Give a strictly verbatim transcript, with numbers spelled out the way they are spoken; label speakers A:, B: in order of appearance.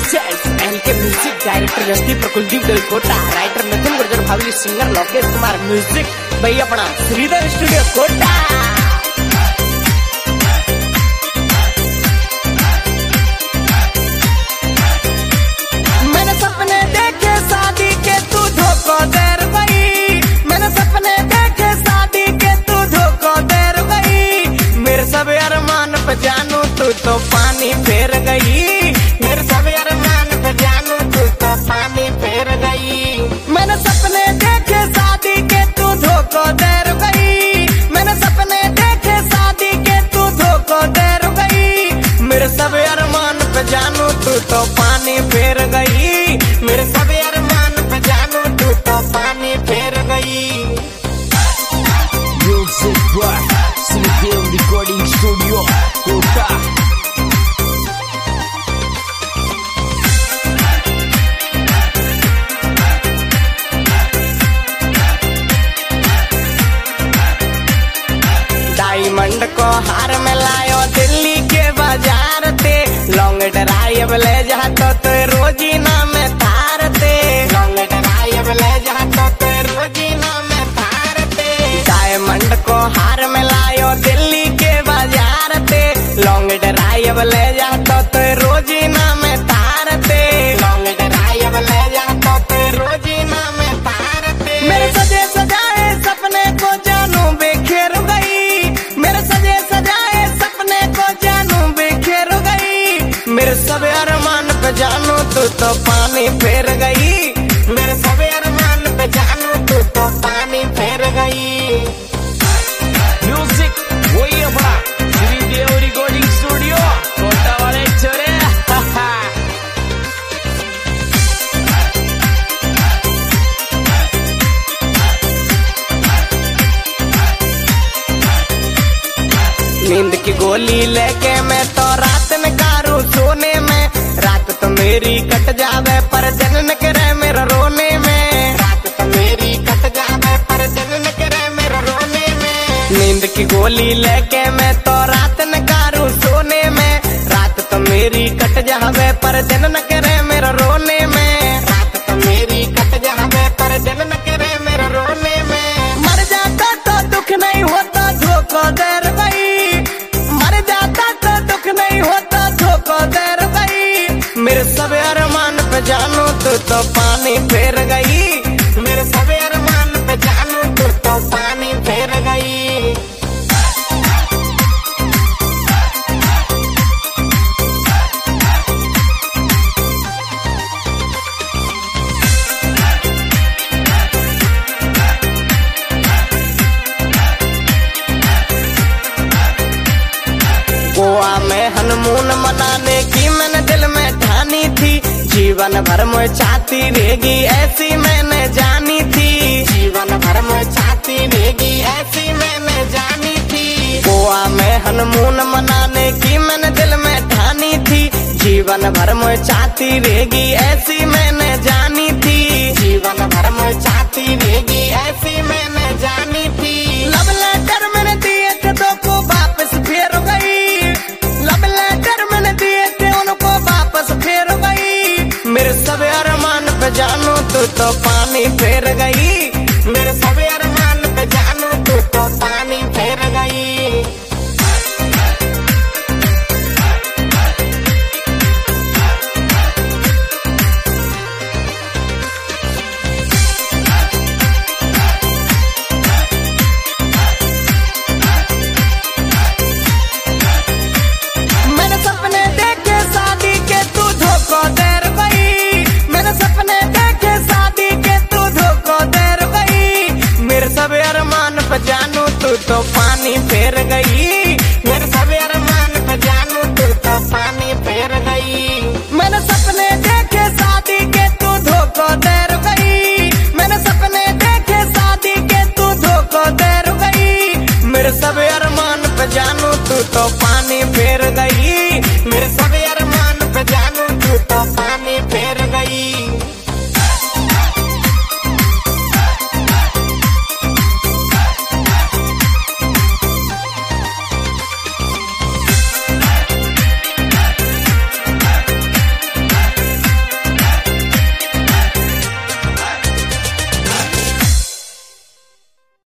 A: Present LK music director जस्ती प्रकुलदीप Kota, writer Nitin Gurjar भावली, सिंगर लोकेश कुमार, म्यूजिक भाई अपना श्रीधर स्टूडियो कोटा। मैंने सपने देखे शादी के तू धोखा दे गई, मैंने सपने देखे शादी के तू धोखा दे गई, मेरे सब अरमान पे जानू तू तो पानी फेर गई, मेरे सब अरमान पे जानू तू तो पानी फेर गई। मैंने सपने देखे शादी के तू धोखा दे गई, मैंने सपने देखे शादी के तू धोखा दे गई, मेरे सब अरमान पे जानू तू तो पानी फेर गई, मेरे सब अरमान पे जानू तू तो पानी फेर गई।
B: Music by Sridev Recording Studio, Kota।
A: Diamond को हार में लायो दिल्ली के बाजार ते, लॉन्ग ड्राइव ले जातो तो रोजीना में थार ते, लॉन्ग ड्राइव ले जातो तो रोजीना में थार ते। डायमंड को हार में लायो दिल्ली के बाजार ते, लॉन्ग ड्राइव ले जातो तो रोजीना में थार ते, लॉन्ग ड्राइव ले जातो तो रोजीना में थार ते। मेरे सजे सजाए सपने को जानू बेखेर गई, मेरे सजे सजाए सपने को जानू बेखेर गई, मेरे सब अरमान पे जानू तू तो पानी फेर गई, मेरे सब अरमान पे जानू तू तो पानी फेर गई।
B: म्यूजिक वही अपना श्रीदेव रिकॉर्डिंग स्टूडियो, कोटा वाले छोरे।
A: नींद की गोली लेके मैं तो रात में कारू सोने में, रात तो मेरी कट जावे पर दिन न करे मेरा रोने में, रात तो मेरी कट जावे पर दिन न करे मेरा रोने में। नींद की गोली लेके मैं तो रात न कारू सोने में, रात तो मेरी कट जावे पर दिन न करे मेरा रोने में, रात तो मेरी कट जावे पर दिन न करे मेरा रोने में। मर जाता तो दुख नहीं होता धोखा दे गई, मर जाता तो दुख नहीं होता धोखा दे गई, मेरे सब अरमान पे जानू तू तो पानी फेर गई, मेरे सब अरमान पे जानू तू तो पानी फेर गई। गोवा में हनीमून मनाने की मैंने दिल में ठानी थी, जीवन भर में चाहती रहेगी ऐसी मैंने जानी थी, जीवन भर में चाहती रहेगी ऐसी मैंने जानी थी। गोवा में हनीमून मनाने की मैंने दिल में ठानी थी, जीवन भर में चाहती रहेगी ऐसी मैंने जानी थी, जीवन भर में चाहती रहेगी ऐसी मैंने जानी थी। लव लेटर मैंने दिए थे दो को वापस फेर गई, लव लेटर मैंने दिए थे उनको वापस फेर गई, मेरे सब अरमान पे जानू तू तो पानी फेर गई, मेरे सब अरमान पे जानू तू तो पानी फेर गई। मैंने सपने देखे शादी के तू धोखा दे गई, मैंने सपने देखे शादी के तू धोखा दे गई, मेरे सब अरमान पे जानू तू तो पानी फेर गई।